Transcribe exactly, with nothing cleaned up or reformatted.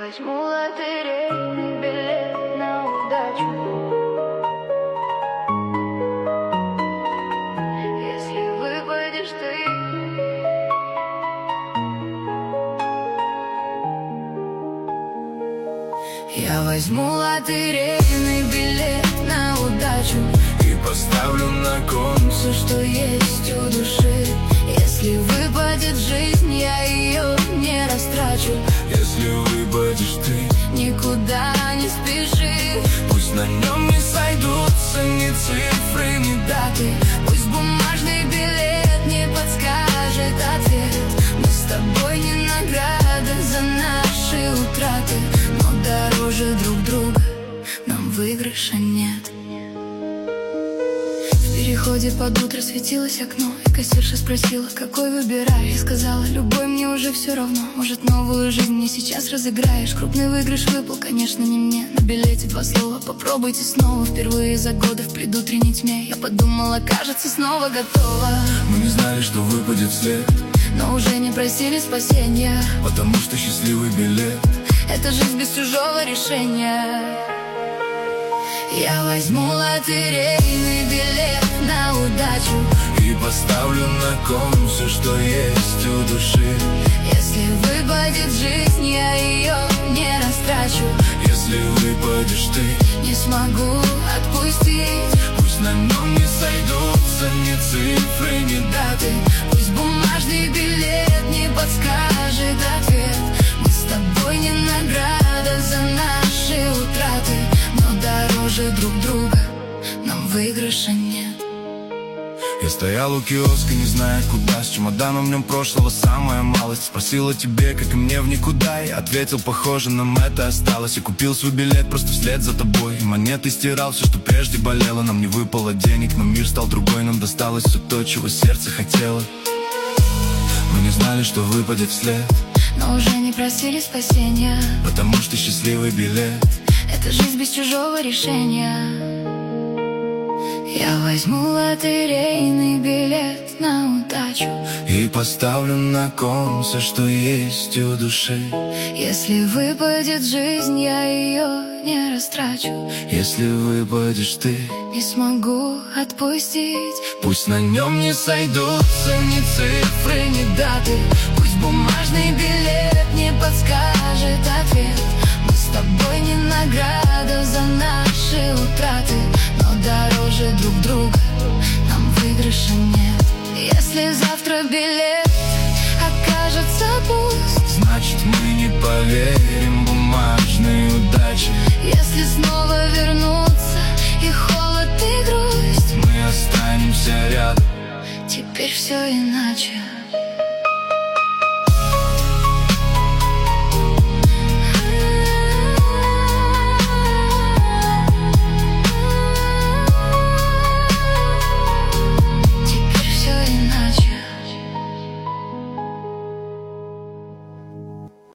возьму лотерейный билет на удачу. Если выпадешь ты, я возьму лотерейный билет на удачу и поставлю на кон все, что есть у души. Если выпадет жизнь, я ее не растрачу. Если выпадешь ты, никуда не спеши. пусть на нем не сойдутся ни цифры, ни даты. Пусть бумажный билет не подскажет ответ. Мы с тобой не награда за наши утраты, но дороже друг друга нам выигрыша нет. В переходе под утро светилось окно, и кассирша спросила, какой выбирай. Я сказала, любой, мне уже все равно. Может, новую жизнь мне сейчас разыграешь. Крупный выигрыш выпал, конечно, не мне. На билете два слова, попробуйте снова. Впервые за годы в предутренней тьме я подумала, кажется, снова готова. Мы не знали, что выпадет вслед, но уже не просили спасения, потому что счастливый билет — это жизнь без чужого решения. Я возьму лотерейный билет на удачу и поставлю на кон все, что есть у души. Если выпадет жизнь, я ее не растрачу. Если выпадешь ты, не смогу отпустить. пусть на нем не сойдутся ни цифры, ни даты. Пусть бумажный билет не подскажет ответ. Мы с тобой не награда за наши утраты, но дороже друг друга нам выигрыша нет. Я стоял у киоска, не зная куда, с чемоданом в нем прошлого самая малость. Спросила тебе, как и мне в никуда, я ответил, похоже, нам это осталось. Я купил свой билет просто вслед за тобой, и монеты стирал все, что прежде болело. Нам не выпало денег, но мир стал другой, нам досталось все то, чего сердце хотело. Мы не знали, что выпадет вслед, но уже не просили спасения, потому что счастливый билет — это жизнь без чужого решения. Я возьму лотерейный билет на удачу и поставлю на кон все, что есть у души. Если выпадет жизнь, я ее не растрачу. Если выпадешь ты, не смогу отпустить. пусть на нем не сойдутся ни цифры, ни даты. Пусть бумажный билет не подскажет ответ. Мы с тобой не награда за наши утраты, но дороже друг друга нам выигрыша нет. Если завтра билет окажется пуст, значит, мы не поверим бумажной удаче. Если снова